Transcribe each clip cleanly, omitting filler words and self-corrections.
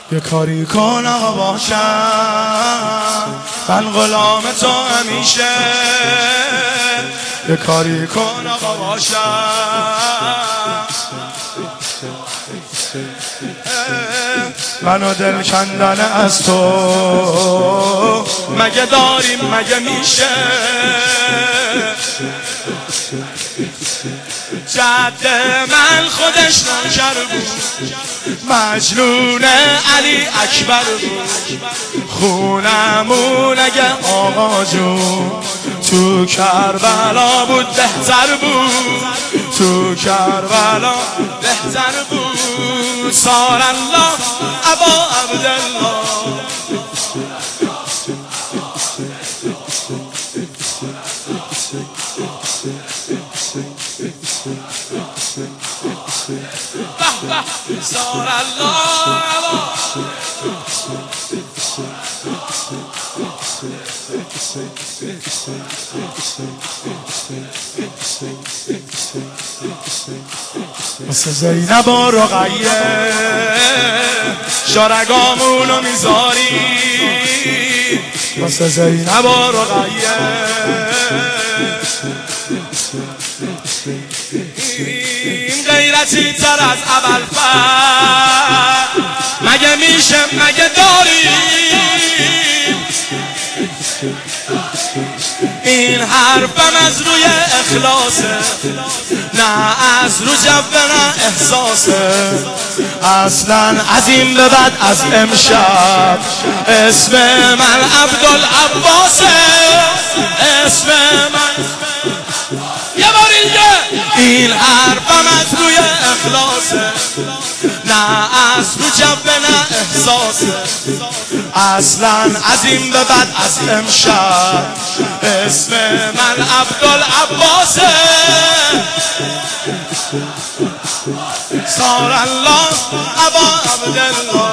یه کاری کن آقا باشم من غلام تو همیشه. یه کاری کن آقا باشم منو دل کندن از تو مگه داریم مگه میشه. جد من خودش نوکر بود مجنون علی اکبر بود. خونمون اگه آقا جون تو کربلا بود بهتر بود. تو کربلا بهتر بود. صار الله ابا عبدالله. صار الله واسه زینب و رقیه شارگامونو میذاری. واسه زینب و رقیه این غیرتی تر از ابوالفضل مگه میشه مگه داریم. این حرفم از روی اخلاصه نه از رو جبه نه احساسه. اصلا از این به بعد از امشب اسم من عبدالعباسه. اسم من یه بار اینجا این حرفم از روی اخلاصه نه از رو جبه نه احساسه. اصلا از این به بعد از امشب اسم من عبدالعباسه. صار الله ابا عبدالله.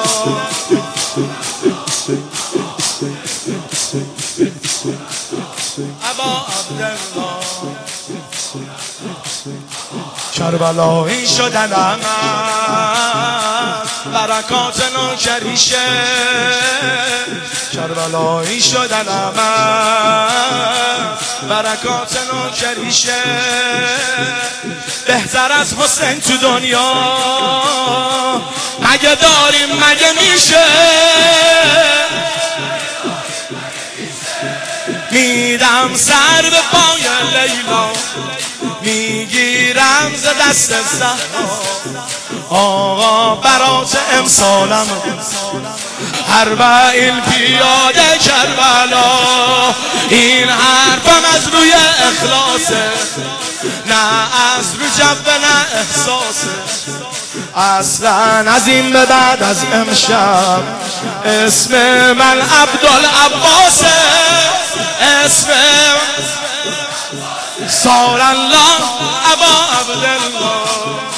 ابا عبدالله کربلایی شدنم برکات نوکریشه. کربلایی شدنم برکات نوکریشه. بهتر از حسین تو دنیا مگه داریم مگه میشه. میدم سر به پای لیلا میگیرم ز دست زهرا. آقا برات امسالم اربعین پیاده کربلا. این حرفم از روی اخلاصه نه از رو جبه نه احساسه. اصلا از این به بعد از امشب اسم من عبدالعباسه. اسم صار الله ابا عبدالله.